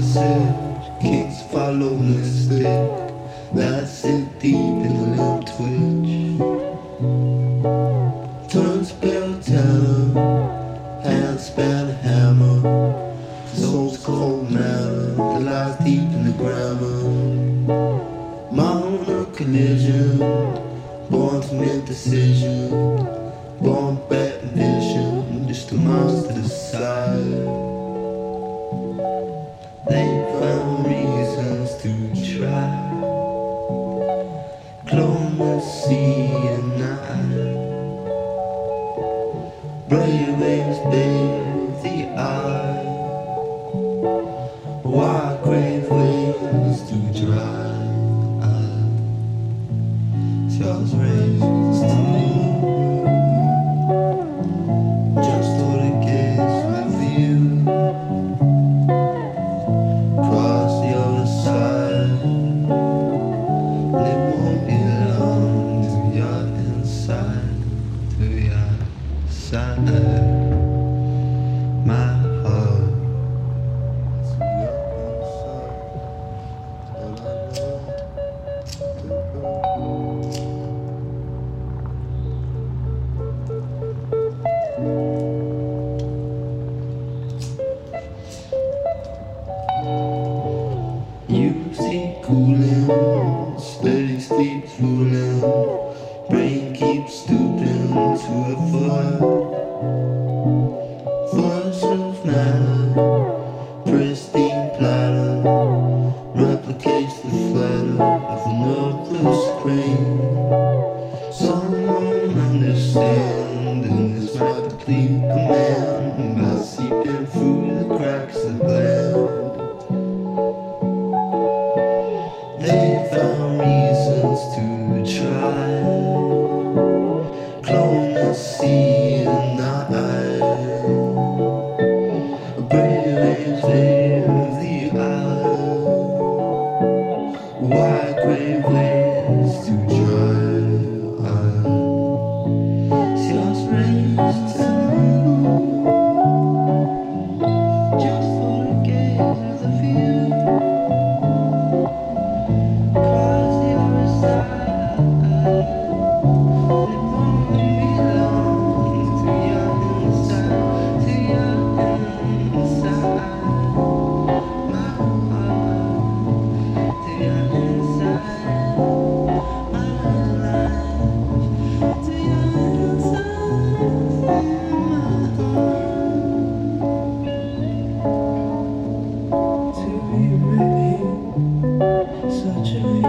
message, kicks follow mystic. That's it deep in the limb twitch. Turn spell teller, hand span hammer. Soul's cold matter that lies deep in the grammar. My own collision, born from indecision, born back vision, just a monster to the side. They found reasons to try, diplomacy and night. Brainwaves bathe the eye, wide grave waves to dry. Charles raised to me, just what it gives with you. Cross the other side, and it won't be long till you're inside, till you're inside my heart. Till you're inside, all I want to go. You see cooling, steady sleep fooling, brain keeps stooping to a void. Voice of matter, pristine platter, replicates the flatter of an nerveless brain. Someone understanding this my complete command by seeping through the cracks of land. They found reasons to try, diplomacy and night. Brainwaves of the eye, wide grey waves to dry. Just raised to me, just for the gaze of the view. Cross the other side, and it won't be long till you're inside, till you're inside my heart, till you're inside my life, till you're inside my heart. To be maybe such a